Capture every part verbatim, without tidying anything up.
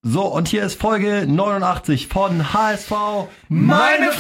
So, und hier ist Folge neunundachtzig von H S V Meine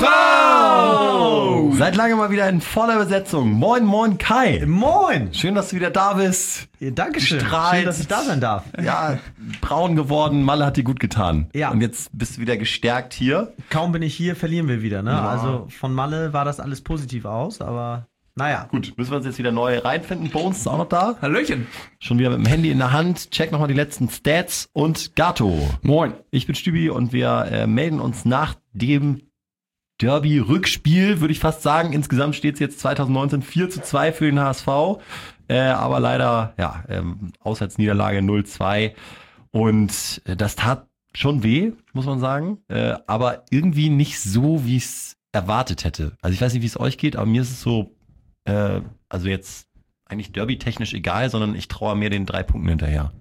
Frau! Seit langem mal wieder in voller Besetzung. Moin, moin Kai. Moin! Schön, dass du wieder da bist. Ja, Dankeschön. Strahlt. Schön, dass ich da sein darf. Ja, braun geworden, Malle hat dir gut getan. Ja. Und jetzt bist du wieder gestärkt hier. Kaum bin ich hier, verlieren wir wieder, ne? Ja. Also von Malle war das alles positiv aus, aber naja. Gut, müssen wir uns jetzt wieder neu reinfinden. Bones ist auch noch da. Hallöchen. Schon wieder mit dem Handy in der Hand. Check nochmal die letzten Stats. Und Gato. Moin. Ich bin Stübi und wir äh, melden uns nach dem Derby-Rückspiel, würde ich fast sagen. Insgesamt steht es jetzt zwanzig neunzehn vier zu zwei für den H S V. Äh, aber leider, ja, ähm, Auswärtsniederlage null zwei. Und äh, das tat schon weh, muss man sagen. Äh, aber irgendwie nicht so, wie ich es erwartet hätte. Also ich weiß nicht, wie es euch geht, aber mir ist es so, äh, also jetzt eigentlich derby-technisch egal, sondern ich traue mir den drei Punkten hinterher.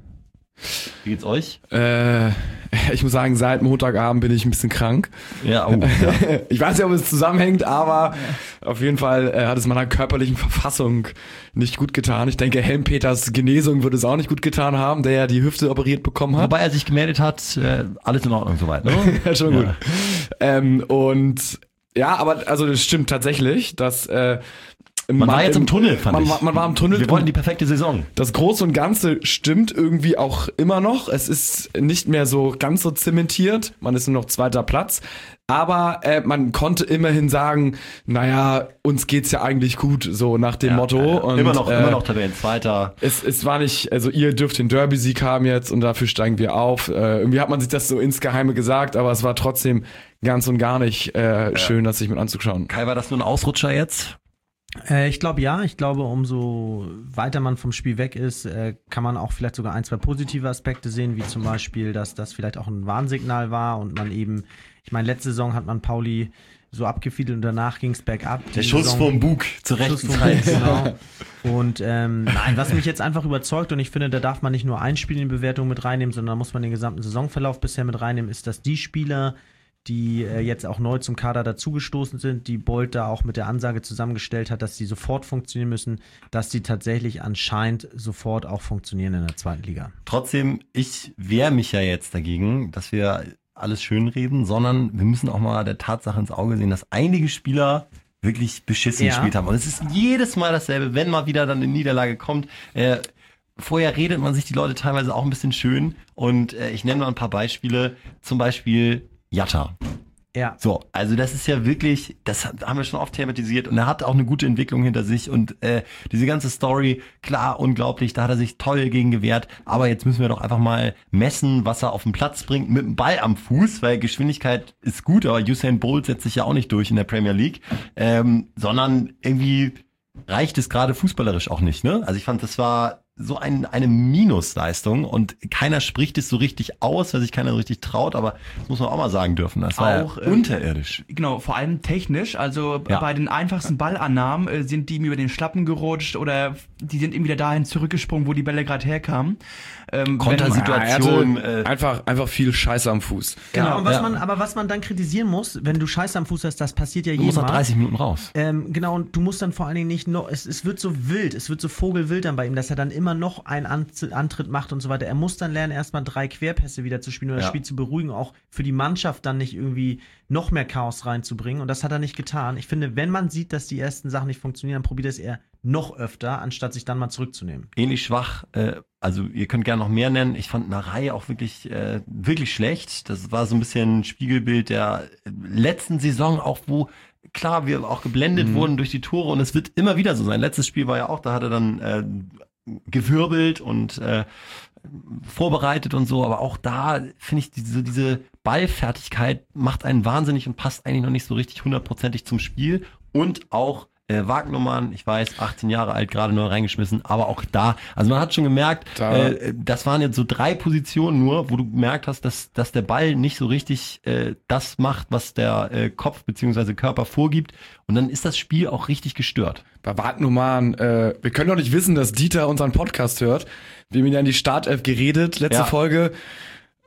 Wie geht's euch? Äh, ich muss sagen, seit Montagabend bin ich ein bisschen krank. Ja, oh, ja. Ich weiß nicht, ob es zusammenhängt, aber auf jeden Fall äh, hat es meiner körperlichen Verfassung nicht gut getan. Ich denke, Helm-Peters Genesung würde es auch nicht gut getan haben, der ja die Hüfte operiert bekommen hat. Wobei er sich gemeldet hat, äh, alles in Ordnung soweit, ne? Ja, schon gut. Ja. Ähm, und ja, aber also das stimmt tatsächlich, dass äh, Man war jetzt im Tunnel, fand man, ich. Man, man war im Tunnel. Wir wollten die perfekte Saison. Das Große und Ganze stimmt irgendwie auch immer noch. Es ist nicht mehr so ganz so zementiert. Man ist nur noch zweiter Platz. Aber äh, man konnte immerhin sagen, naja, uns geht's ja eigentlich gut, so nach dem Ja, Motto. ja, ja. Und, immer noch, äh, immer noch Tabellenzweiter. Es, es war nicht, also ihr dürft den Derby-Sieg haben jetzt und dafür steigen wir auf. Äh, irgendwie hat man sich das so insgeheime gesagt, aber es war trotzdem ganz und gar nicht äh, schön, das sich mit anzuschauen. Kai, war das nur ein Ausrutscher jetzt? Äh, ich glaube ja, ich glaube, umso weiter man vom Spiel weg ist, äh, kann man auch vielleicht sogar ein, zwei positive Aspekte sehen, wie zum Beispiel, dass das vielleicht auch ein Warnsignal war und man eben, ich meine, letzte Saison hat man Pauli so abgefiedelt und danach ging es bergab. Der Die Schuss Saison- vom Bug zur Schuss rechten vom Zeit. Bug, genau. Und ähm, nein, was mich jetzt einfach überzeugt, und ich finde, da darf man nicht nur ein Spiel in die Bewertung mit reinnehmen, sondern da muss man den gesamten Saisonverlauf bisher mit reinnehmen, ist, dass die Spieler, die äh, jetzt auch neu zum Kader dazugestoßen sind, die Bolt da auch mit der Ansage zusammengestellt hat, dass die sofort funktionieren müssen, dass die tatsächlich anscheinend sofort auch funktionieren in der zweiten Liga. Trotzdem, ich wehre mich ja jetzt dagegen, dass wir alles schönreden, sondern wir müssen auch mal der Tatsache ins Auge sehen, dass einige Spieler wirklich beschissen Ja. gespielt haben. Und es ist jedes Mal dasselbe, wenn mal wieder dann eine Niederlage kommt. Äh, vorher redet man sich die Leute teilweise auch ein bisschen schön. Und äh, ich nenne mal ein paar Beispiele. Zum Beispiel Jatta. Ja. So, also das ist ja wirklich, das haben wir schon oft thematisiert und er hat auch eine gute Entwicklung hinter sich und äh, diese ganze Story, klar, unglaublich, da hat er sich toll gegen gewehrt, aber jetzt müssen wir doch einfach mal messen, was er auf den Platz bringt mit dem Ball am Fuß, weil Geschwindigkeit ist gut, aber Usain Bolt setzt sich ja auch nicht durch in der Premier League, ähm, sondern irgendwie reicht es gerade fußballerisch auch nicht, ne? Also ich fand, das war so ein, eine Minusleistung und keiner spricht es so richtig aus, weil sich keiner so richtig traut, aber das muss man auch mal sagen dürfen. Das war Auch, ja äh, unterirdisch. Genau, vor allem technisch. Also Ja. bei den einfachsten Ballannahmen äh, sind die ihm über den Schlappen gerutscht oder die sind ihm wieder dahin zurückgesprungen, wo die Bälle gerade herkamen. Ähm, Kontersituation. Ja, er hatte äh, einfach, einfach viel Scheiße am Fuß. Genau, Ja, und was ja. man, aber was man dann kritisieren muss, wenn du Scheiße am Fuß hast, das passiert ja Du musst jedem nach Mal. dreißig Minuten raus. Ähm, genau, und du musst dann vor allen Dingen nicht noch, es, es wird so wild, es wird so vogelwild dann bei ihm, dass er dann immer noch einen An- Antritt macht und so weiter. Er muss dann lernen, erstmal drei Querpässe wieder zu spielen oder Ja. das Spiel zu beruhigen, auch für die Mannschaft dann nicht irgendwie noch mehr Chaos reinzubringen. Und das hat er nicht getan. Ich finde, wenn man sieht, dass die ersten Sachen nicht funktionieren, dann probiert es eher noch öfter, anstatt sich dann mal zurückzunehmen. Ähnlich schwach, äh, also ihr könnt gerne noch mehr nennen. Ich fand Narei auch wirklich, äh, wirklich schlecht. Das war so ein bisschen ein Spiegelbild der letzten Saison, auch wo klar wir auch geblendet Mhm. wurden durch die Tore und es wird immer wieder so sein. Letztes Spiel war ja auch, da hat er dann äh, gewirbelt und äh, vorbereitet und so, aber auch da finde ich diese, diese Ballfertigkeit macht einen wahnsinnig und passt eigentlich noch nicht so richtig hundertprozentig zum Spiel und auch äh, Wagnermann, ich weiß, achtzehn Jahre alt, gerade neu reingeschmissen, aber auch da, also man hat schon gemerkt, Da- äh, das waren jetzt so drei Positionen nur, wo du gemerkt hast, dass, dass der Ball nicht so richtig äh, das macht, was der äh, Kopf bzw. Körper vorgibt und dann ist das Spiel auch richtig gestört. Bei Wagnumann, äh, wir können doch nicht wissen, dass Dieter unseren Podcast hört. Wir haben ihn ja in die Startelf geredet, letzte Ja. Folge.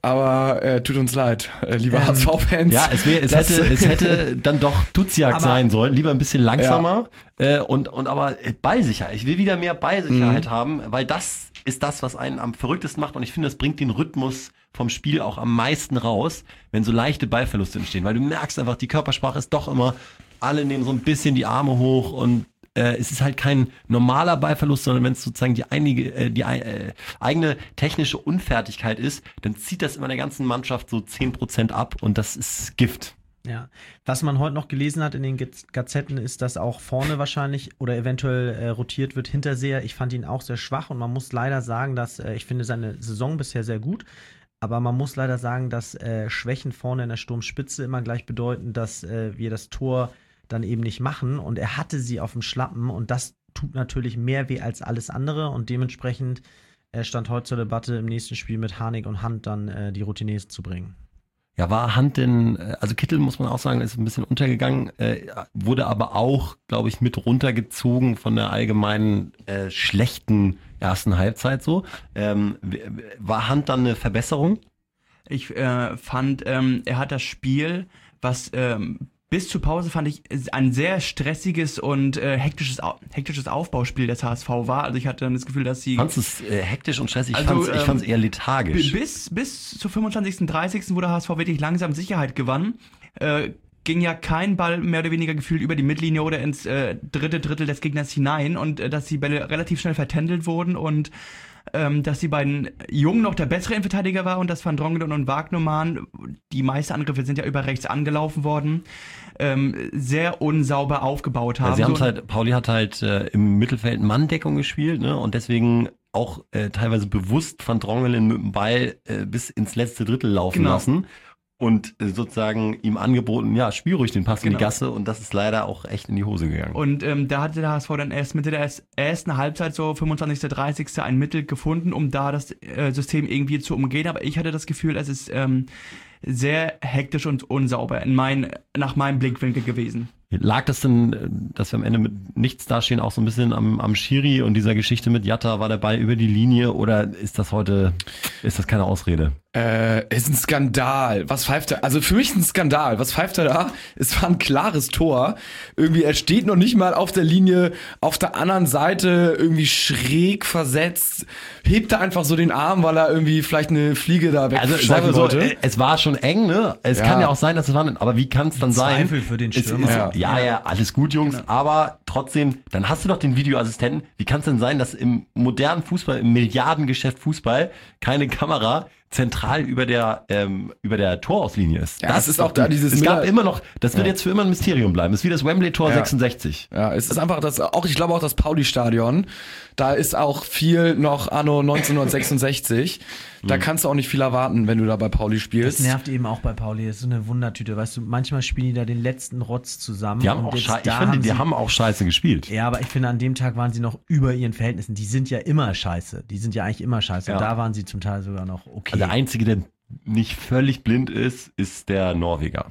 aber äh, tut uns leid, äh, liebe Ähm, H S V-Fans. Ja, es, wär, es, Das- hätte, es hätte dann doch Duziak Aber- sein sollen, lieber ein bisschen langsamer äh, und, und aber Ballsicherheit. Ich will wieder mehr Ballsicherheit Mhm. haben, weil das ist das, was einen am verrücktesten macht und ich finde, das bringt den Rhythmus vom Spiel auch am meisten raus, wenn so leichte Ballverluste entstehen, weil du merkst einfach, die Körpersprache ist doch immer, alle nehmen so ein bisschen die Arme hoch und äh, es ist halt kein normaler Ballverlust, sondern wenn es sozusagen die, einige, äh, die äh, eigene technische Unfertigkeit ist, dann zieht das immer der ganzen Mannschaft so zehn Prozent ab und das ist Gift. Ja, was man heute noch gelesen hat in den Gaz- Gazetten ist, dass auch vorne wahrscheinlich oder eventuell äh, rotiert wird Hinterseher. Ich fand ihn auch sehr schwach und man muss leider sagen, dass äh, ich finde seine Saison bisher sehr gut, aber man muss leider sagen, dass äh, Schwächen vorne in der Sturmspitze immer gleich bedeuten, dass äh, wir das Tor dann eben nicht machen und er hatte sie auf dem Schlappen und das tut natürlich mehr weh als alles andere und dementsprechend äh, stand heute zur Debatte im nächsten Spiel mit Harnik und Hand dann äh, die Routiniers zu bringen. Ja, war Hand denn, äh, also Kittel muss man auch sagen, ist ein bisschen untergegangen, äh, wurde aber auch, glaube ich, mit runtergezogen von der allgemeinen äh, schlechten ersten Halbzeit so. Ähm, w- w- war Hand dann eine Verbesserung? Ich äh, fand, ähm, er hat das Spiel, was ähm, bis zur Pause fand ich ein sehr stressiges und äh, hektisches, Au- hektisches Aufbauspiel des H S V war. Also ich hatte dann das Gefühl, dass sie Fandst du es äh, hektisch und stressig? Ich Also, fand's, ich ähm, fand's eher lethargisch. bis, bis zur fünfundzwanzigsten, dreißigsten wo der H S V wirklich langsam Sicherheit gewann, äh, ging ja kein Ball mehr oder weniger gefühlt über die Mittellinie oder ins äh, dritte Drittel des Gegners hinein und äh, dass die Bälle relativ schnell vertändelt wurden und ähm, dass die beiden Jungen noch der bessere Innenverteidiger war und dass Van Drongelen und Wagnermann, die meisten Angriffe sind ja über rechts angelaufen worden, ähm, sehr unsauber aufgebaut haben. Ja, sie haben So- halt, Pauli hat halt äh, im Mittelfeld Manndeckung gespielt, ne? Und deswegen auch äh, teilweise bewusst Van Drongelen mit dem Ball äh, bis ins letzte Drittel laufen Genau. lassen und äh, sozusagen ihm angeboten, ja, spiel ruhig den Pass in Genau. die Gasse und das ist leider auch echt in die Hose gegangen. Und ähm, da hatte der H S V dann erst Mitte der ersten Halbzeit, so fünfundzwanzigsten, dreißigsten ein Mittel gefunden, um da das äh, System irgendwie zu umgehen. Aber ich hatte das Gefühl, es ist ähm, sehr hektisch und unsauber in mein, nach meinem Blickwinkel gewesen. Lag das denn, äh, dass wir am Ende mit nichts dastehen, auch so ein bisschen am, am Schiri und dieser Geschichte mit Jatta, war der Ball über die Linie oder ist das heute, ist das keine Ausrede? Äh, ist ein Skandal. Was pfeift er? Also für mich ein Skandal. Was pfeift er da? Es war ein klares Tor. Irgendwie, er steht noch nicht mal auf der Linie, auf der anderen Seite irgendwie schräg versetzt. Hebt er einfach so den Arm, weil er irgendwie vielleicht eine Fliege da Also wegscheuchen sagen wir so, wollte. äh, es war schon eng, ne? Es Ja. kann ja auch sein, dass es war, aber wie kann es dann sein? Zweifel für den Es Stürmer. Ist, Ja. ja, ja, alles gut, Jungs, Genau. aber trotzdem, dann hast du doch den Videoassistenten. Wie kann es denn sein, dass im modernen Fußball, im Milliardengeschäft Fußball, keine Kamera zentral über der ähm, über der Torauslinie ist? Ja, es ist auch da dieses Es gab Miller- immer noch, das wird Ja. jetzt für immer ein Mysterium bleiben. Es ist wie das Wembley-Tor Ja. sechsundsechzig. Ja, es ist einfach das, auch ich glaube auch das Pauli-Stadion, da ist auch viel noch anno neunzehnhundertsechsundsechzig. Da kannst du auch nicht viel erwarten, wenn du da bei Pauli Das spielst. nervt eben auch bei Pauli. Das ist so eine Wundertüte. Weißt du, manchmal spielen die da den letzten Rotz zusammen. Die haben und auch jetzt schei- ich da finde, die sie- haben auch scheiße gespielt. Ja, aber ich finde, an dem Tag waren sie noch über ihren Verhältnissen. Die sind ja immer scheiße. Die sind ja eigentlich immer scheiße. Ja. Und da waren sie zum Teil sogar noch okay. Also der Einzige, der nicht völlig blind ist, ist der Norweger.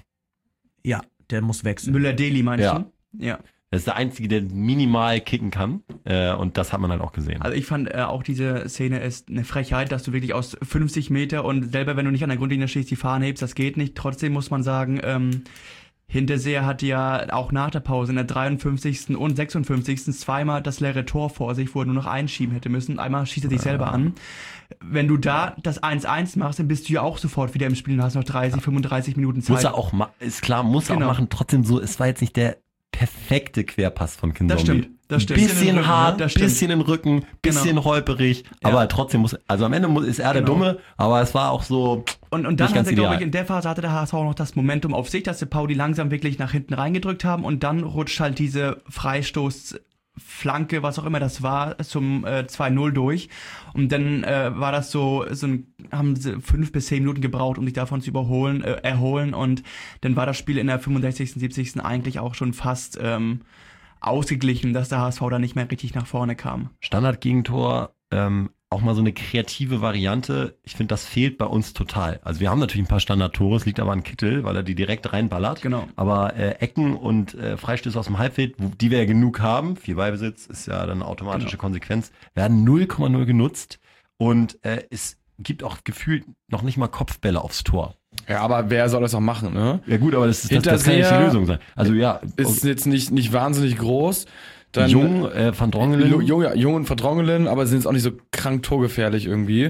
ja, der muss wechseln. Müller-Deli meinst Ja. du? Ja. Das ist der Einzige, der minimal kicken kann. Äh, und das hat man halt auch gesehen. Also ich fand äh, auch diese Szene ist eine Frechheit, dass du wirklich aus fünfzig Meter und selber wenn du nicht an der Grundlinie stehst, die Fahne hebst, das geht nicht. Trotzdem muss man sagen, ähm, Hinterseher hatte ja auch nach der Pause in der dreiundfünfzigsten und sechsundfünfzigsten zweimal das leere Tor vor sich, wo er nur noch einschieben hätte müssen. Einmal schießt er sich selber an. Wenn du da das eins eins machst, dann bist du ja auch sofort wieder im Spiel und hast noch dreißig, fünfunddreißig Minuten Zeit. Muss er auch ma- ist klar, muss er Genau. auch machen. Trotzdem so, es war jetzt nicht der perfekte Querpass von Kinzombie. Das stimmt, das stimmt. Bisschen, Bisschen in den Rücken, hart, ne? Das stimmt. bisschen in den Rücken, bisschen Genau. holperig, aber trotzdem muss, also am Ende muss, ist er der Genau. Dumme, aber es war auch so, Und, und dann Nicht ganz hatte, glaube ideal. ich, in der Phase hatte der H S V noch das Momentum auf sich, dass die Pauli langsam wirklich nach hinten reingedrückt haben und dann rutscht halt diese Freistoßflanke, was auch immer das war, zum äh, zwei null durch. Und dann äh, war das so, so ein, haben sie fünf bis zehn Minuten gebraucht, um sich davon zu überholen, äh, erholen. Und dann war das Spiel in der fünfundsechzigsten, siebzigsten eigentlich auch schon fast ähm, ausgeglichen, dass der H S V da nicht mehr richtig nach vorne kam. Standardgegentor, ähm, auch mal so eine kreative Variante. Ich finde, das fehlt bei uns total. Also wir haben natürlich ein paar Standardtore, es liegt aber an Kittel, weil er die direkt reinballert. Genau. Aber äh, Ecken und äh, Freistöße aus dem Halbfeld, wo, die wir ja genug haben, viel Ballbesitz ist ja dann eine automatische Genau. Konsequenz, werden null Komma null genutzt und äh, es gibt auch gefühlt noch nicht mal Kopfbälle aufs Tor. Ja, aber wer soll das auch machen, ne? Ja gut, aber das, ist, das, das kann ja nicht die Lösung sein. Also ja. Ist jetzt nicht, nicht wahnsinnig groß. Dann, Jung, äh, Van Drongelen. Jung, ja, Jung und Van Drongelen, aber sind jetzt auch nicht so krank torgefährlich irgendwie.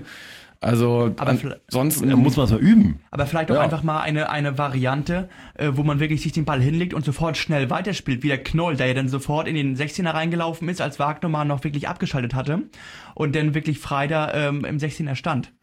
Also Aber sonst Da muss man es mal üben. Aber vielleicht auch Ja. einfach mal eine, eine Variante, äh, wo man wirklich sich den Ball hinlegt und sofort schnell weiterspielt, wie der Knoll, der ja dann sofort in den sechzehner reingelaufen ist, als Wagnermann noch wirklich abgeschaltet hatte und dann wirklich frei da ähm, im sechzehner stand.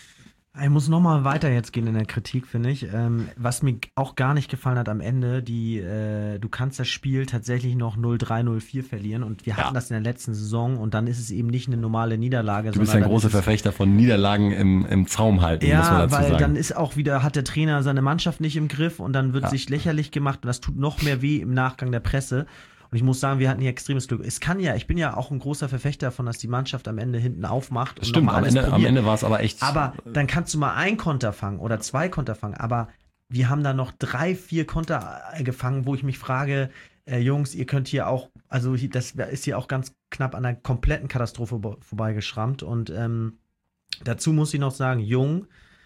Ich muss nochmal weiter jetzt gehen in der Kritik, finde ich. Ähm, was mir auch gar nicht gefallen hat am Ende, die, äh, du kannst das Spiel tatsächlich noch null drei, null vier verlieren und wir hatten Ja. das in der letzten Saison und dann ist es eben nicht eine normale Niederlage. Du bist ein großer Verfechter von Niederlagen im, im Zaum halten, muss man Ja, dazu weil sagen. dann ist auch wieder, hat der Trainer seine Mannschaft nicht im Griff und dann wird Ja. sich lächerlich gemacht und das tut noch mehr weh im Nachgang der Presse. Und ich muss sagen, wir hatten hier extremes Glück. Es kann ja, ich bin ja auch ein großer Verfechter davon, dass die Mannschaft am Ende hinten aufmacht und Stimmt, nochmal am alles Ende, am probiert. Ende war es aber echt. Aber dann kannst du mal ein Konter fangen oder zwei Konter fangen. Aber wir haben da noch drei, vier Konter äh, gefangen, wo ich mich frage, äh, Jungs, ihr könnt hier auch, also hier, das ist hier auch ganz knapp an einer kompletten Katastrophe bo- vorbeigeschrammt. Und ähm, dazu muss ich noch sagen, Jung,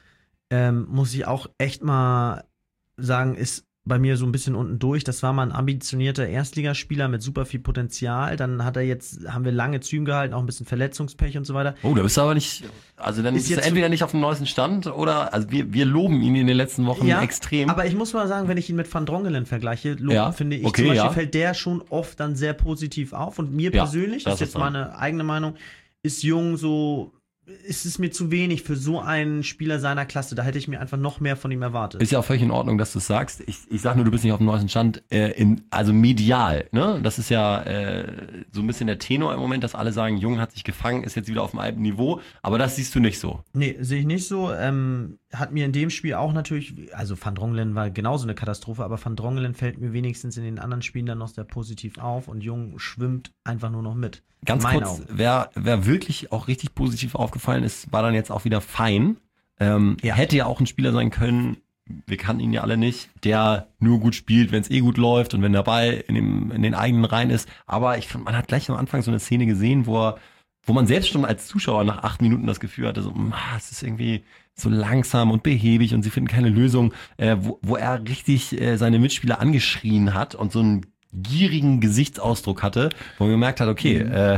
ähm, muss ich auch echt mal sagen, ist bei mir so ein bisschen unten durch. Das war mal ein ambitionierter Erstligaspieler mit super viel Potenzial. Dann hat er jetzt, haben wir lange Zügen gehalten, auch ein bisschen Verletzungspech und so weiter. Oh, da bist du aber nicht, also dann Ist ist du jetzt entweder nicht auf dem neuesten Stand oder, also wir, wir loben ihn in den letzten Wochen extrem. Aber ich muss mal sagen, wenn ich ihn mit Van Drongelen vergleiche, lo- Ja, finde ich okay, zum Beispiel ja. fällt der schon oft dann sehr positiv auf. Und mir Ja, persönlich, das das ist ist jetzt meine eigene Meinung, ist Jung so, ist es mir zu wenig für so einen Spieler seiner Klasse. Da hätte ich mir einfach noch mehr von ihm erwartet. Ist ja auch völlig in Ordnung, dass du es sagst. Ich, ich sag nur, du bist nicht auf dem neuesten Stand, äh, in, also medial, ne? Das ist ja äh, so ein bisschen der Tenor im Moment, dass alle sagen, Jung hat sich gefangen, ist jetzt wieder auf dem alten Niveau, aber das siehst du nicht so. Nee, sehe ich nicht so. Ähm, hat mir in dem Spiel auch natürlich, also Van Drongelen war genauso eine Katastrophe, aber Van Drongelen fällt mir wenigstens in den anderen Spielen dann noch sehr positiv auf und Jung schwimmt einfach nur noch mit. Ganz Meine kurz, Augen. wer, wer wirklich auch richtig positiv aufgefallen ist, war dann jetzt auch wieder Fein. Ähm, Ja. Hätte ja auch ein Spieler sein können, wir kannten ihn ja alle nicht, der nur gut spielt, wenn es eh gut läuft und wenn der Ball in, dem, in den eigenen Reihen ist. Aber ich fand, man hat gleich am Anfang so eine Szene gesehen, wo er, wo man selbst schon als Zuschauer nach acht Minuten das Gefühl hatte, so, ah, es ist irgendwie so langsam und behäbig und sie finden keine Lösung, äh, wo, wo er richtig äh, seine Mitspieler angeschrien hat und so einen gierigen Gesichtsausdruck hatte, wo man gemerkt hat, okay, äh,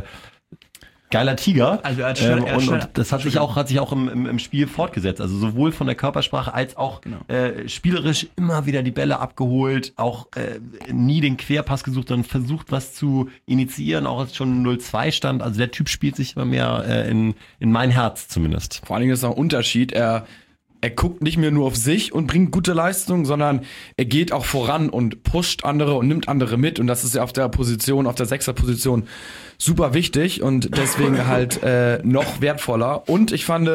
geiler Tiger. Also er hat schnell- ähm, er hat und, schnell- und das hat sich auch, hat sich auch im, im, im Spiel fortgesetzt. Also sowohl von der Körpersprache als auch Genau. äh, spielerisch immer wieder die Bälle abgeholt, auch äh, nie den Querpass gesucht, sondern versucht, was zu initiieren, auch als schon null zwei stand. Also der Typ spielt sich immer mehr äh, in, in mein Herz zumindest. Vor allen Dingen ist auch ein Unterschied. Er, er guckt nicht mehr nur auf sich und bringt gute Leistung, sondern er geht auch voran und pusht andere und nimmt andere mit. Und das ist ja auf der Position, auf der Sechser-Position super wichtig und deswegen halt äh, noch wertvoller. Und ich fand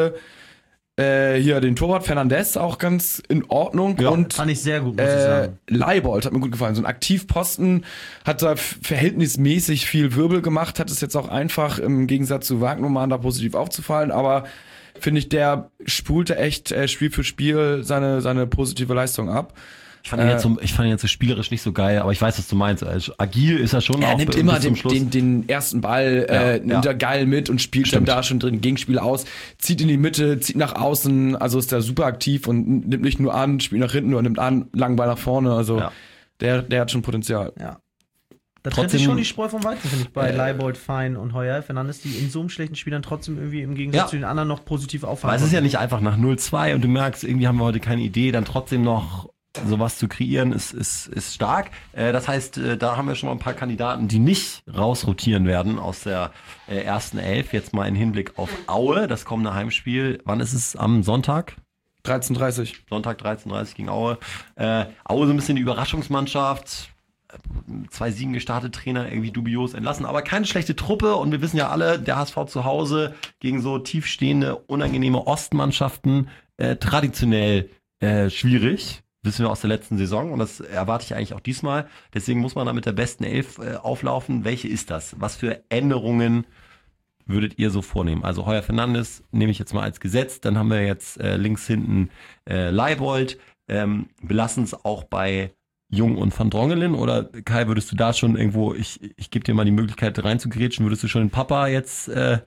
äh, hier den Torwart Fernandes auch ganz in Ordnung. Ja, und Fand ich sehr gut, muss ich äh, sagen. Leibold hat mir gut gefallen. So ein Aktivposten hat da f- verhältnismäßig viel Wirbel gemacht, hat es jetzt auch einfach im Gegensatz zu Wagnermann da positiv aufzufallen, aber finde ich, der spulte echt äh, Spiel für Spiel seine, seine positive Leistung ab. Ich fand ihn jetzt so, ich fand ihn jetzt so spielerisch nicht so geil, aber ich weiß, was du meinst. Also, agil ist er schon Er auch nimmt bis immer zum den, Schluss. den, den ersten Ball, Ja, äh, nimmt ja. er geil mit und spielt Stimmt. dann da schon drin Gegenspiel aus, zieht in die Mitte, zieht nach außen, also ist da super aktiv und nimmt nicht nur an, spielt nach hinten oder nimmt an, langen Ball nach vorne, also Ja. der, der hat schon Potenzial. Ja. Da trennt Trotzdem- sich schon die Spreu vom Weizen, finde ich, bei Äh, Leibold, Fein und Heuer. Fernandes, die in so einem schlechten Spiel dann trotzdem irgendwie im Gegensatz Ja. zu den anderen noch positiv auffallen. Weil es ist ja konnten. nicht einfach nach null zwei und du merkst, irgendwie haben wir heute keine Idee, dann trotzdem noch sowas zu kreieren, ist, ist, ist stark. Äh, das heißt, äh, da haben wir schon mal ein paar Kandidaten, die nicht rausrotieren werden aus der äh, ersten Elf. Jetzt mal in Hinblick auf Aue, das kommende Heimspiel. Wann ist es? Am Sonntag? dreizehn Uhr dreißig. Sonntag dreizehn Uhr dreißig gegen Aue. Äh, Aue so ein bisschen die Überraschungsmannschaft. Zwei Siegen gestartet, Trainer irgendwie dubios entlassen, aber keine schlechte Truppe und wir wissen ja alle, der H S V zu Hause gegen so tiefstehende, unangenehme Ostmannschaften äh, traditionell äh, schwierig. Wissen wir aus der letzten Saison und das erwarte ich eigentlich auch diesmal. Deswegen muss man da mit der besten Elf äh, auflaufen. Welche ist das? Was für Änderungen würdet ihr so vornehmen? Also Heuer Fernandes nehme ich jetzt mal als Gesetz. Dann haben wir jetzt äh, links hinten äh, Leibold. Ähm, belassen es auch bei Jung und Van Drongelen? Oder Kai, würdest du da schon irgendwo, ich, ich gebe dir mal die Möglichkeit reinzugrätschen, würdest du schon den Papa jetzt äh,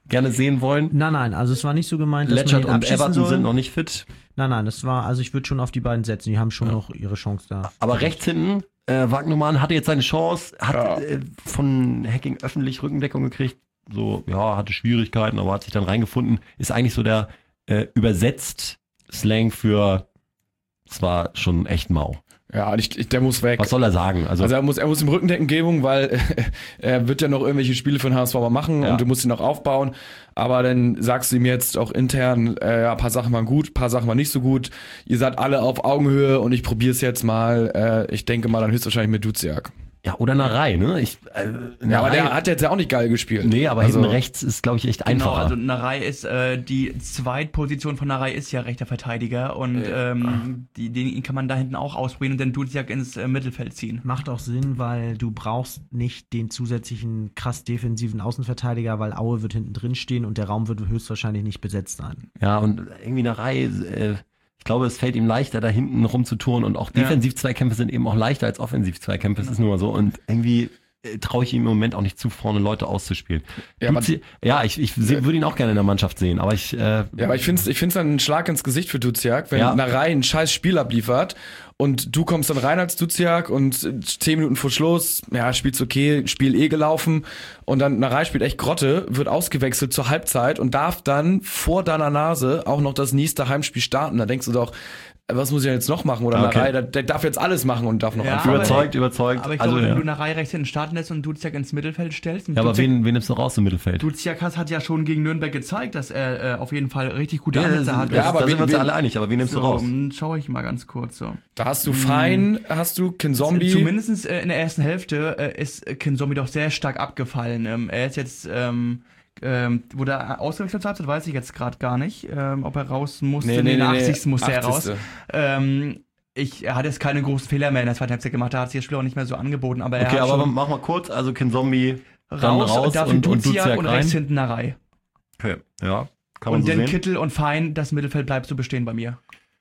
gerne sehen wollen. Nein, nein, also es war nicht so gemeint, dass Letchert man ihn und abschießen Everton soll. sind noch nicht fit. Nein, nein, das war, also ich würde schon auf die beiden setzen, die haben schon noch ihre Chance da. Aber rechts hinten, äh, Wagnumann hatte jetzt seine Chance, hat Ja. äh, von Hacking öffentlich Rückendeckung gekriegt. So, ja, hatte Schwierigkeiten, aber hat sich dann reingefunden. Ist eigentlich so der äh, übersetzt Slang für, es war schon echt mau. Ja, ich, ich, der muss weg. Was soll er sagen? Also, Also er muss, er muss im Rückendecken geben, weil er wird ja noch irgendwelche Spiele für den H S V mal machen Ja. und du musst ihn noch aufbauen. Aber dann sagst du ihm jetzt auch intern, äh, ja, ein paar Sachen waren gut, ein paar Sachen waren nicht so gut. Ihr seid alle auf Augenhöhe und ich probiere es jetzt mal. Äh, ich denke mal dann höchstwahrscheinlich mit Duziak. ja, oder Narei, ne? Ich, äh, Ja, aber Narei- der hat jetzt ja auch nicht geil gespielt. Nee, aber Also- hinten rechts ist, glaube ich, echt Genau, einfacher. also Narei ist, äh, die Zweitposition von Narei ist ja rechter Verteidiger und ähm, die, den kann man da hinten auch ausprobieren und den Duziak ins äh, Mittelfeld ziehen. Macht auch Sinn, weil du brauchst nicht den zusätzlichen krass defensiven Außenverteidiger, weil Aue wird hinten drin stehen und der Raum wird höchstwahrscheinlich nicht besetzt sein. Ja, und irgendwie Narei, äh, ich glaube, es fällt ihm leichter, da hinten rumzutouren und auch Defensiv-Zweikämpfe sind eben auch leichter als Offensiv-Zweikämpfe, das ist nur mal so und irgendwie äh, traue ich ihm im Moment auch nicht zu, vorne Leute auszuspielen. Ja, aber- Duzi- ja ich, ich seh- würde ihn auch gerne in der Mannschaft sehen, aber ich, äh, Ja, aber ich finde es ich find's dann ein Schlag ins Gesicht für Duziak, wenn Ja. Narei ein scheiß Spiel abliefert und du kommst dann rein als Duziak und zehn Minuten vor Schluss, ja, spielt's okay, Spiel eh gelaufen und dann Narei spielt echt Grotte, wird ausgewechselt zur Halbzeit und darf dann vor deiner Nase auch noch das nächste Heimspiel starten. Da denkst du doch, was muss ich denn jetzt noch machen? Oder Okay. Narei, der, der darf jetzt alles machen und darf noch Ja, anfangen. aber- überzeugt, überzeugt. Aber ich also, glaube, wenn ja. du Narei rechts hinten starten lässt und Duziak ins Mittelfeld stellst, und ja, aber Duziak- wen, wen nimmst du raus im Mittelfeld? Duziak hat ja schon gegen Nürnberg gezeigt, dass er äh, auf jeden Fall richtig gute Ja, Ansätze das- hat. ja, aber da sind wen- wir uns ja wen- alle einig, aber wen nimmst so, du raus? dann schaue ich mal ganz kurz so. Da hast du Fein, hast du Kinzombie. Zumindest äh, in der ersten Hälfte äh, ist Kinzombie doch sehr stark abgefallen. Ähm, er ist jetzt, ähm, ähm, wurde er ausgewechselt zur Halbzeit, weiß ich jetzt gerade gar nicht, ähm, ob er raus musste. Nee, nee, in der nee, nee. achtzigsten musste er raus. achtzigste. Ähm, ich, er hat jetzt keine großen Fehler mehr in der zweiten Halbzeit gemacht, da hat sich das Spiel auch nicht mehr so angeboten, aber er Okay, hat aber schon mach mal kurz, also Ken Zombie raus, dann raus und dafür und, und Duziak Duziak und rein. rechts hinten Narei. Okay, ja, kann man Und so dann sehen. Kittel und Fein, das Mittelfeld bleibt so bestehen bei mir.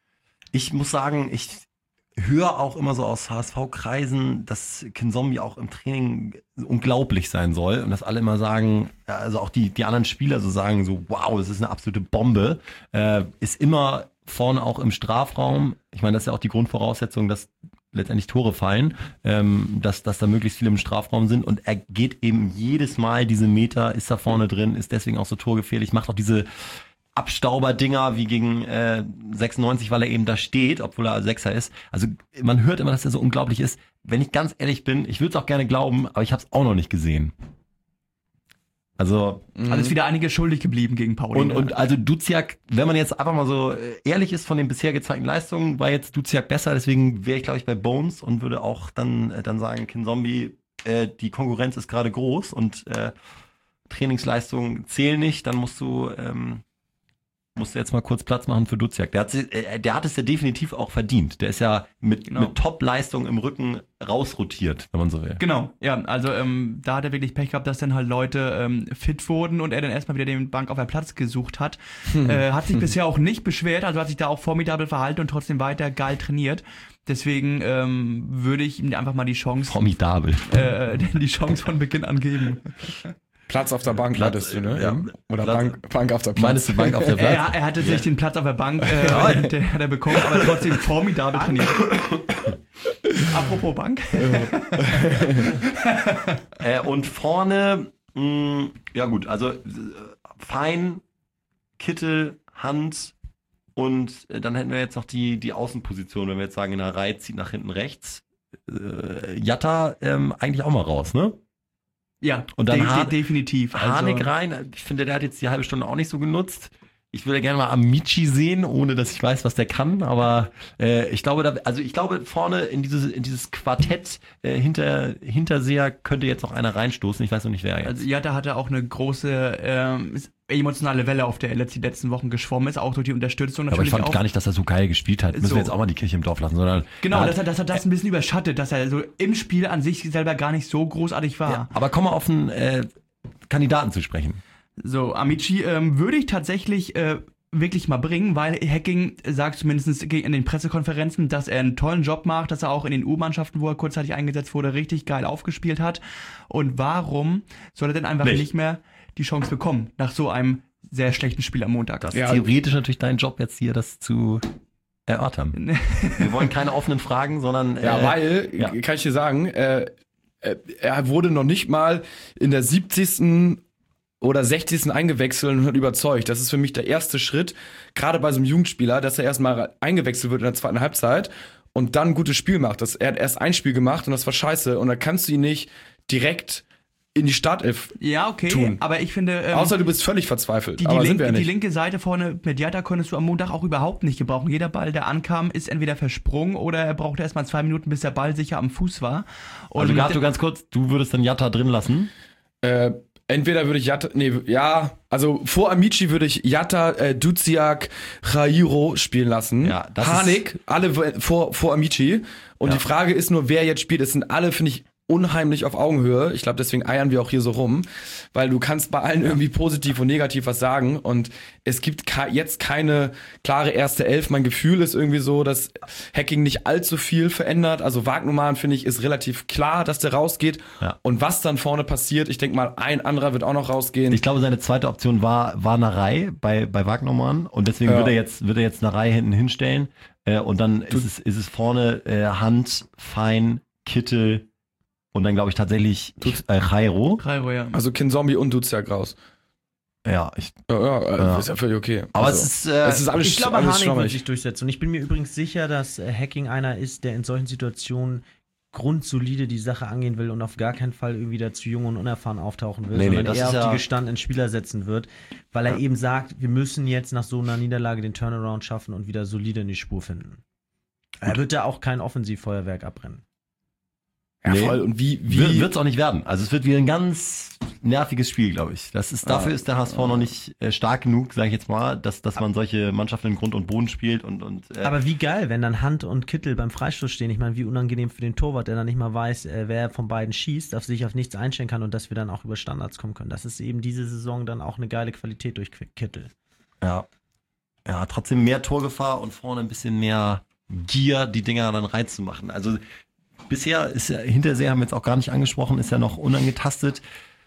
Ich muss sagen, ich höre auch immer so aus H S V-Kreisen, dass Ken Zombie auch im Training unglaublich sein soll und dass alle immer sagen, ja, also auch die, die anderen Spieler so sagen so, wow, das ist eine absolute Bombe, äh, ist immer vorne auch im Strafraum. Ich meine, das ist ja auch die Grundvoraussetzung, dass letztendlich Tore fallen, ähm, dass, dass da möglichst viele im Strafraum sind und er geht eben jedes Mal diese Meter, ist da vorne drin, ist deswegen auch so torgefährlich, macht auch diese Abstauber-Dinger wie gegen äh, sechsundneunzig, weil er eben da steht, obwohl er Sechser ist. Also man hört immer, dass er so unglaublich ist. Wenn ich ganz ehrlich bin, ich würde es auch gerne glauben, aber ich habe es auch noch nicht gesehen. Also Also ist wieder einige schuldig geblieben gegen Pauli. und, ne? und also Duziak, wenn man jetzt einfach mal so äh, ehrlich ist von den bisher gezeigten Leistungen, war jetzt Duziak besser, deswegen wäre ich glaube ich bei Bones und würde auch dann äh, dann sagen, Ken Zombie, äh, die Konkurrenz ist gerade groß und äh, Trainingsleistungen zählen nicht, dann musst du ähm, musst du jetzt mal kurz Platz machen für Duziak. Der hat, sie- äh, der hat es ja definitiv auch verdient. Der ist ja mit, Genau. mit Top-Leistung im Rücken rausrotiert, wenn man so will. Genau, ja, also ähm, da hat er wirklich Pech gehabt, dass dann halt Leute ähm, fit wurden und er dann erstmal wieder den Bank auf der Platz gesucht hat. Äh, hat sich bisher auch nicht beschwert, also hat sich da auch formidabel verhalten und trotzdem weiter geil trainiert. Deswegen ähm, würde ich ihm einfach mal die Chance, Formidabel. äh, die Chance von Beginn an geben. Platz auf der Bank Platz, hattest du, ne? ja. Oder Platz- Bank, Bank auf der Platz. Meinst du Bank auf der Platz? Er, er hatte sich den Platz auf der Bank, äh, der hat er bekommen, aber trotzdem formidabel trainiert. Apropos Bank. Äh, und vorne, mh, ja gut, also äh, Fein, Kittel, Hand und äh, dann hätten wir jetzt noch die, die Außenposition, wenn wir jetzt sagen, in der Reihe zieht nach hinten rechts. Äh, Jatta ähm, eigentlich auch mal raus, ne? Ja, Und dann de Har- de definitiv. Also, Harnik rein, ich finde, der hat jetzt die halbe Stunde auch nicht so genutzt. Ich würde gerne mal Amici sehen, ohne dass ich weiß, was der kann, aber äh, ich glaube, da, also ich glaube, vorne in dieses, in dieses Quartett äh, hinter Hinterseher könnte jetzt noch einer reinstoßen. Ich weiß noch nicht, wer jetzt. Also ja, da hat er auch eine große ähm, emotionale Welle, auf der er letzt- die letzten Wochen geschwommen ist, auch durch die Unterstützung aber ich natürlich fand auch. gar nicht, dass er so geil gespielt hat. Müssen So. wir jetzt auch mal die Kirche im Dorf lassen, sondern Genau, er hat, dass er, dass er das ein bisschen überschattet, dass er so im Spiel an sich selber gar nicht so großartig war. ja, aber komm mal auf einen äh, Kandidaten zu sprechen. So, Amici ähm, würde ich tatsächlich äh, wirklich mal bringen, weil Hacking sagt zumindest in den Pressekonferenzen, dass er einen tollen Job macht, dass er auch in den U-Mannschaften, wo er kurzzeitig eingesetzt wurde, richtig geil aufgespielt hat. Und warum soll er denn einfach Nicht. nicht, mehr die Chance bekommen, nach so einem sehr schlechten Spiel am Montag. Das Ja. ist theoretisch natürlich dein Job jetzt hier, das zu erörtern. Wir wollen keine offenen Fragen, sondern Ja, äh, weil, ja. kann ich dir sagen, äh, äh, er wurde noch nicht mal in der siebzigsten oder sechzigsten eingewechselt und hat überzeugt. Das ist für mich der erste Schritt, gerade bei so einem Jugendspieler, dass er erstmal eingewechselt wird in der zweiten Halbzeit und dann ein gutes Spiel macht. Das, er hat erst ein Spiel gemacht und das war scheiße und da kannst du ihn nicht direkt in die Startelf, Ja, okay, tun. aber ich finde, ähm, außer du bist völlig verzweifelt. die, die, aber sind link, wir ja die nicht. linke Seite vorne mit Jatta konntest du am Montag auch überhaupt nicht gebrauchen. Jeder Ball, der ankam, ist entweder versprungen oder er brauchte erstmal zwei Minuten, bis der Ball sicher am Fuß war. Und Also Gato, ganz kurz, du würdest dann Jatta drin lassen? Äh, entweder würde ich Jatta, nee, ja, also vor Amici würde ich Jatta, äh, Duziak, Jairo spielen lassen. Ja, das Harnik, alle w- vor, vor Amici. Und Ja. die Frage ist nur, wer jetzt spielt. Es sind alle, finde ich, unheimlich auf Augenhöhe. Ich glaube, deswegen eiern wir auch hier so rum, weil du kannst bei allen irgendwie positiv und negativ was sagen und es gibt ke- jetzt keine klare erste Elf. Mein Gefühl ist irgendwie so, dass Hacking nicht allzu viel verändert. Also Wagnumann, finde ich, ist relativ klar, dass der rausgeht. Ja. Und was dann vorne passiert, ich denke mal, ein anderer wird auch noch rausgehen. Ich glaube, seine zweite Option war, war Narei bei, bei Wagnermann und deswegen Ja. wird er jetzt, wird er jetzt Narei hinten hinstellen äh, und dann ist es, ist es vorne äh, Hand, Fein, Kittel und dann glaube ich tatsächlich äh, Jairo. Kairo, ja. Also Kinzombie und Duziak raus. Ja, ich, Ja, ja, äh, Ja. ist ja völlig okay. aber also, es ist, äh, es ist alles, Ich glaube, alles Harnik wird schwammig. sich durchsetzen. Und ich bin mir übrigens sicher, dass äh, Hacking einer ist, der in solchen Situationen grundsolide die Sache angehen will und auf gar keinen Fall irgendwie da zu jung und unerfahren auftauchen will, Nee, nee, sondern das eher ist auf ja- die gestandenen Spieler setzen wird, weil er eben sagt, wir müssen jetzt nach so einer Niederlage den Turnaround schaffen und wieder solide in die Spur finden. Er wird da auch kein Offensivfeuerwerk abbrennen. Ja, Nee. voll. Und wie, wie wird es auch nicht werden. Also es wird wieder ein ganz nerviges Spiel, glaube ich. Das ist, dafür Ah. ist der H S V noch nicht äh, stark genug, sage ich jetzt mal, dass, dass man solche Mannschaften in Grund und Boden spielt und, und äh, Aber wie geil, wenn dann Hand und Kittel beim Freistoß stehen. Ich meine, wie unangenehm für den Torwart, der dann nicht mal weiß, äh, wer von beiden schießt, auf sich auf nichts einstellen kann und dass wir dann auch über Standards kommen können. Das ist eben diese Saison dann auch eine geile Qualität durch Qu- Kittel. ja. Ja, trotzdem mehr Torgefahr und vorne ein bisschen mehr Gier, die Dinger dann reinzumachen. Also bisher ist ja, Hintersee haben wir jetzt auch gar nicht angesprochen, ist ja noch unangetastet.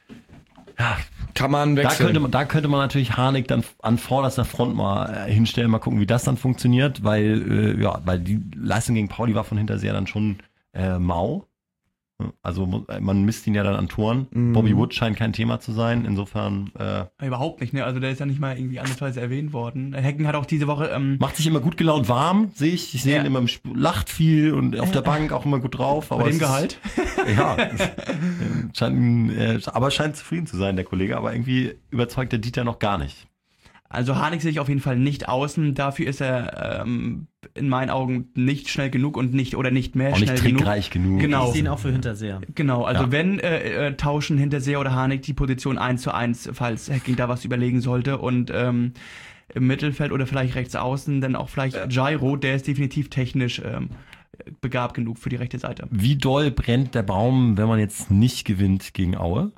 Ja, kann man da wechseln? könnte man, da könnte man natürlich Harnik dann an vorderster Front mal äh, hinstellen, mal gucken, wie das dann funktioniert, weil, äh, ja, weil die Leistung gegen Pauli war von Hinterseher dann schon äh, mau. Also mu- man misst ihn ja dann an Toren. Mhm. Bobby Wood scheint kein Thema zu sein, insofern äh, Überhaupt nicht, ne? Also der ist ja nicht mal irgendwie andersweise erwähnt worden. Hecken hat auch diese Woche, ähm, macht sich immer gut gelaunt warm, sehe ich. Ich sehe Ja. ihn immer im Sp- lacht viel und auf der Bank auch immer gut drauf. Aber bei dem es ist- Gehalt. Ja, es, äh, scheint, ihn, äh, aber scheint zufrieden zu sein, der Kollege. Aber irgendwie überzeugt der Dieter noch gar nicht. Also Harnik sehe ich auf jeden Fall nicht außen. Dafür ist er ähm, in meinen Augen nicht schnell genug und nicht oder nicht mehr Auch schnell nicht genug. trickreich genug. Genau. Ich sehe ihn auch für Hinterseher. Genau, also Ja. wenn äh, äh, tauschen Hinterseher oder Harnik die Position eins zu eins, falls Hacking da was überlegen sollte und ähm, im Mittelfeld oder vielleicht rechts außen, dann auch vielleicht Jairo, der ist definitiv technisch ähm, begabt genug für die rechte Seite. Wie doll brennt der Baum, wenn man jetzt nicht gewinnt gegen Aue?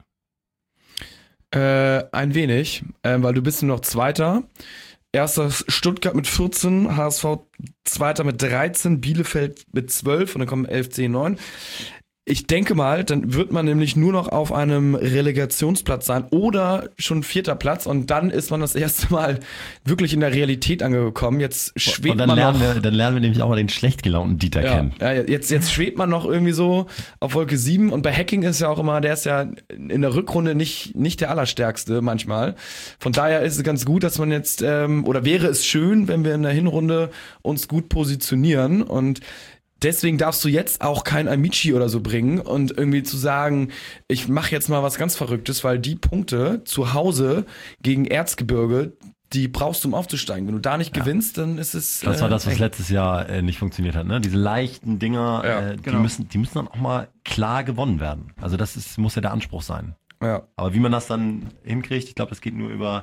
Äh, ein wenig, äh, weil du bist nur noch Zweiter. Erster Stuttgart mit vierzehn, H S V Zweiter mit dreizehn, Bielefeld mit zwölf und dann kommen elf, zehn, neun. Ich denke mal, dann wird man nämlich nur noch auf einem Relegationsplatz sein oder schon vierter Platz und dann ist man das erste Mal wirklich in der Realität angekommen. Jetzt schwebt Und dann man lernen, noch, wir, dann lernen wir nämlich auch mal den schlecht gelaunten Dieter ja, kennen. ja, jetzt, jetzt schwebt man noch irgendwie so auf Wolke sieben und bei Hacking ist ja auch immer, der ist ja in der Rückrunde nicht, nicht der Allerstärkste manchmal. Von daher ist es ganz gut, dass man jetzt, ähm, oder wäre es schön, wenn wir in der Hinrunde uns gut positionieren und deswegen darfst du jetzt auch kein Amici oder so bringen und irgendwie zu sagen, ich mache jetzt mal was ganz Verrücktes, weil die Punkte zu Hause gegen Erzgebirge, die brauchst du, um aufzusteigen. Wenn du da nicht Ja. gewinnst, dann ist es. Das war das, was eng. letztes Jahr äh, nicht funktioniert hat. Ne? Diese leichten Dinger, Ja, äh, die, genau. müssen, die müssen dann auch mal klar gewonnen werden. Also das ist, muss ja der Anspruch sein. Ja. Aber wie man das dann hinkriegt, ich glaube, das geht nur über,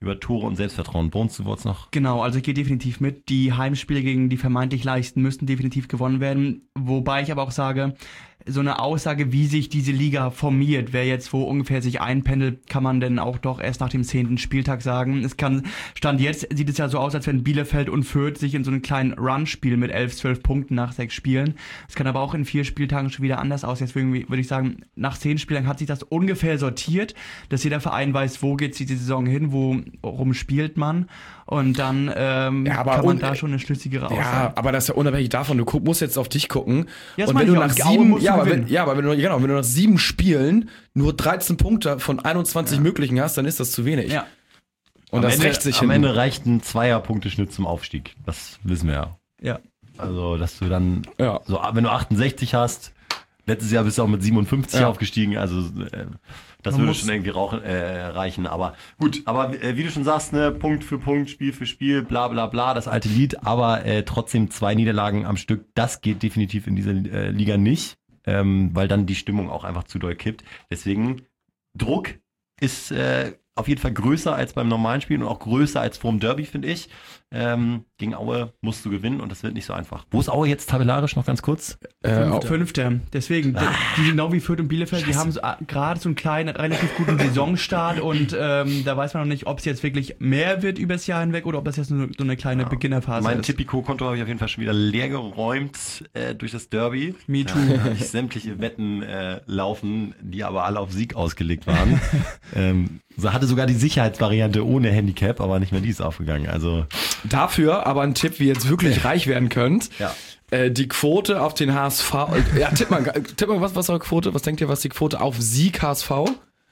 über Tore und Selbstvertrauen. Bones, du wolltest noch? Genau, also ich gehe definitiv mit. Die Heimspiele gegen die vermeintlich leichten müssten definitiv gewonnen werden. Wobei ich aber auch sage, so eine Aussage, wie sich diese Liga formiert, wer jetzt wo ungefähr sich einpendelt, kann man denn auch doch erst nach dem zehnten Spieltag sagen. Es kann, Stand jetzt sieht es ja so aus, als wenn Bielefeld und Fürth sich in so einen kleinen Run spielen mit elf, zwölf Punkten nach sechs Spielen. Es kann aber auch in vier Spieltagen schon wieder anders aussehen. Deswegen würde ich sagen, nach zehn Spieltagen hat sich das ungefähr sortiert, dass jeder Verein weiß, wo geht diese Saison hin, worum spielt man. Und dann ähm, Ja, aber kann man un- da schon eine schlüssigere Aussage. Ja, aber das ist ja unabhängig davon. Du guck, musst jetzt auf dich gucken. Ja, das und meine wenn du ich nach auch. Aue sieben, musst du ja, aber wenn, gewinnen. ja, aber wenn du, genau, wenn du nach sieben Spielen nur dreizehn Punkte von einundzwanzig möglichen hast, dann ist das zu wenig. Ja. Und am das Ende, rächt sich am hin. Ende reicht ein Zweier-Punkteschnitt zum Aufstieg. Das wissen wir ja. Ja. Also, dass du dann, Ja. so, wenn du achtundsechzig hast, letztes Jahr bist du auch mit siebenundfünfzig Ja. aufgestiegen, also äh, das Man würde muss- schon irgendwie rauchen, äh, reichen. Aber gut, aber äh, wie du schon sagst, ne, Punkt für Punkt, Spiel für Spiel, bla bla bla, das alte Lied, aber äh, trotzdem zwei Niederlagen am Stück, das geht definitiv in dieser äh, Liga nicht, ähm, weil dann die Stimmung auch einfach zu doll kippt. Deswegen, Druck ist äh, auf jeden Fall größer als beim normalen Spiel und auch größer als vor dem Derby, finde ich. Ähm, gegen Aue musst du gewinnen und das wird nicht so einfach. Wo ist Aue jetzt tabellarisch noch ganz kurz? Äh, auch, Fünfter. Deswegen, die, die genau wie Fürth und Bielefeld, die haben so, ah, gerade so einen kleinen, relativ guten Saisonstart und ähm, da weiß man noch nicht, ob es jetzt wirklich mehr wird übers Jahr hinweg oder ob das jetzt nur so eine kleine Beginnerphase Mein ist. Tipico-Konto habe ich auf jeden Fall schon wieder leer geräumt äh, durch das Derby. Me too. Da habe ich sämtliche Wetten äh, laufen, die aber alle auf Sieg ausgelegt waren. ähm, so hatte sogar die Sicherheitsvariante ohne Handicap, aber nicht mehr die ist aufgegangen. Also dafür aber ein Tipp, wie ihr jetzt wirklich reich werden könnt. ja. Äh, die Quote auf den H S V. Ja, tipp mal, tipp mal was, was eure Quote? Was denkt ihr, was die Quote auf Sieg H S V?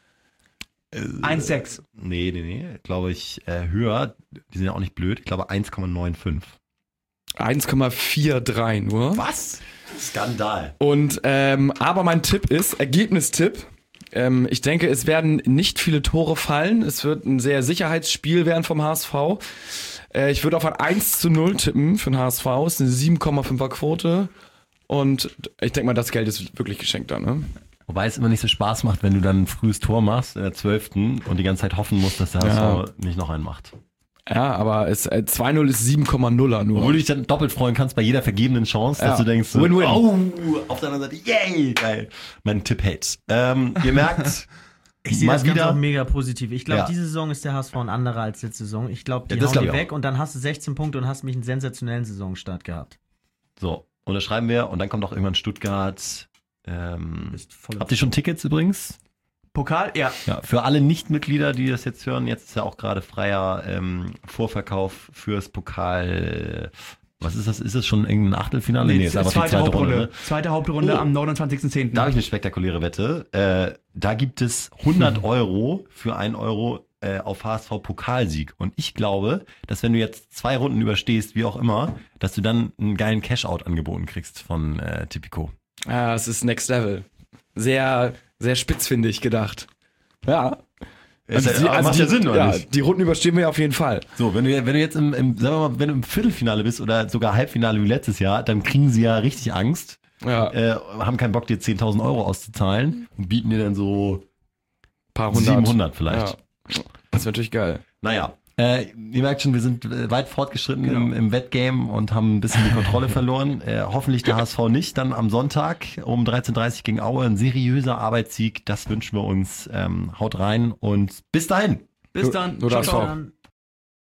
eins sechs. Nee, nee, nee, glaube ich äh, höher. Die sind ja auch nicht blöd. Ich glaube eins Komma fünfundneunzig. eins Komma dreiundvierzig nur. Was? Skandal. Und ähm, aber mein Tipp ist, Ergebnistipp. Ähm, ich denke, es werden nicht viele Tore fallen. Es wird ein sehr Sicherheitsspiel werden vom H S V. Äh, ich würde auf ein eins zu null tippen für den H S V. Es ist eine sieben Komma fünfer Quote. Und ich denke mal, das Geld ist wirklich geschenkt dann, ne? Wobei es immer nicht so Spaß macht, wenn du dann ein frühes Tor machst, in der zwölften und die ganze Zeit hoffen musst, dass der H S V Ja. nicht noch einen macht. Ja, aber es, äh, zwei null ist sieben Komma nuller nur. Obwohl du dich dann doppelt freuen kannst bei jeder vergebenen Chance, dass Ja. du denkst, so, Win-win. oh, auf der anderen Seite, yay, geil. Mein Tipp hält. Ähm, ihr merkt, Ich sehe mal das Ganze wieder, auch mega positiv. Ich glaube, Ja. diese Saison ist der H S V ein anderer als letzte Saison. Ich glaube, die Ja, das hauen glaub die ich auch. weg und dann hast du sechzehn Punkte und hast mich einen sensationellen Saisonstart gehabt. so, unterschreiben wir und dann kommt auch irgendwann Stuttgart. Ähm, Bist voll habt ihr schon Tickets übrigens? Pokal? Ja. Ja, für alle Nichtmitglieder, die das jetzt hören, jetzt ist ja auch gerade freier ähm, Vorverkauf fürs Pokal. Was ist das? Ist das schon irgendein Achtelfinale? Nee, ist einfach die zweite zweite Hauptrunde. Runde. Ne? Zweite Hauptrunde Oh. am neunundzwanzigsten zehnten Da habe ich eine spektakuläre Wette. Äh, da gibt es hundert Euro für einen Euro äh, auf H S V Pokalsieg. Und ich glaube, dass wenn du jetzt zwei Runden überstehst, wie auch immer, dass du dann einen geilen Cashout angeboten kriegst von äh, Tipico. Ja, es ist Next Level. Sehr, sehr spitzfindig gedacht. Ja. Ist ja- aber macht die, ja Sinn, oder ja, nicht? die Runden überstehen wir auf jeden Fall. So, wenn du, wenn du jetzt im, im, sagen wir mal, wenn du im Viertelfinale bist oder sogar Halbfinale wie letztes Jahr, dann kriegen sie ja richtig Angst, Ja, äh, haben keinen Bock, dir zehntausend Euro auszuzahlen und bieten dir dann so paar hundert. siebenhundert vielleicht. Ja. Das ist natürlich geil. Naja, äh, ihr merkt schon, wir sind äh, weit fortgeschritten Genau. im, im Wettgame und haben ein bisschen die Kontrolle verloren. Äh, hoffentlich der H S V nicht. Dann am Sonntag um dreizehn Uhr dreißig gegen Aue. Ein seriöser Arbeitssieg. Das wünschen wir uns. Ähm, haut rein und bis dahin. Bis dann. Nur Ciao, das ciao. V. Dann